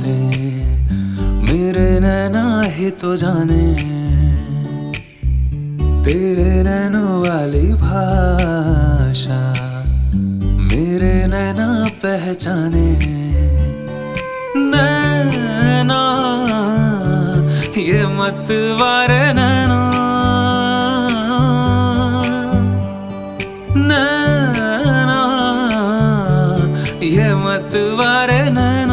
मेरे नैना ही तो जाने तेरे नैनों वाली भाषा, मेरे नैना पहचाने। नैना ये मतवारे नैना, नैना ये मतवारे नैना,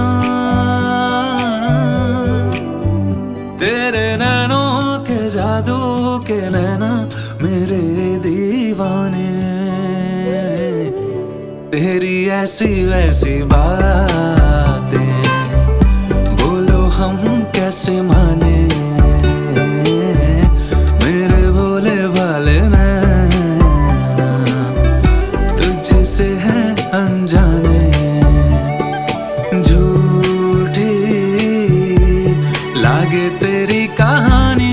तेरे नैनों के जादू के नैना मेरे दीवाने। तेरी ऐसी वैसी बातें बोलो हम कैसे माने, मेरे भोले भाले नैना तुझसे है अनजाने। झूठी लागे तेरी कहानी,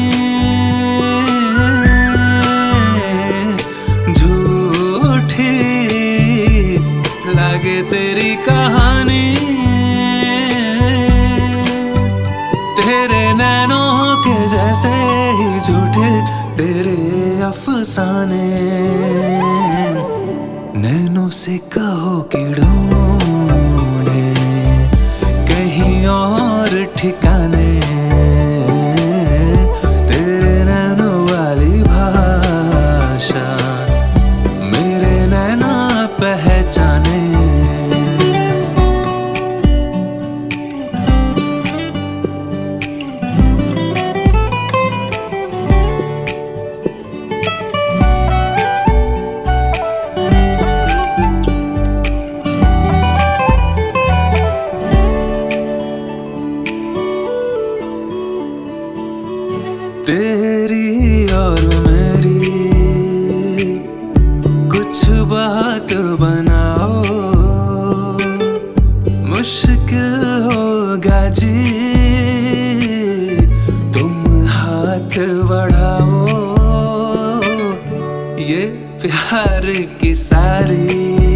झूठी लागे तेरी कहानी, तेरे नैनों के जैसे ही झूठे तेरे अफसाने। नैनों से कहो कि ढूंढे कहीं और ठिकाने, तेरे नैनों वाली भाषा मेरे नैना पहचाने। तेरी और मेरी कुछ बात बनाओ, मुश्किल होगा जी तुम हाथ बढ़ाओ। ये प्यार की सारी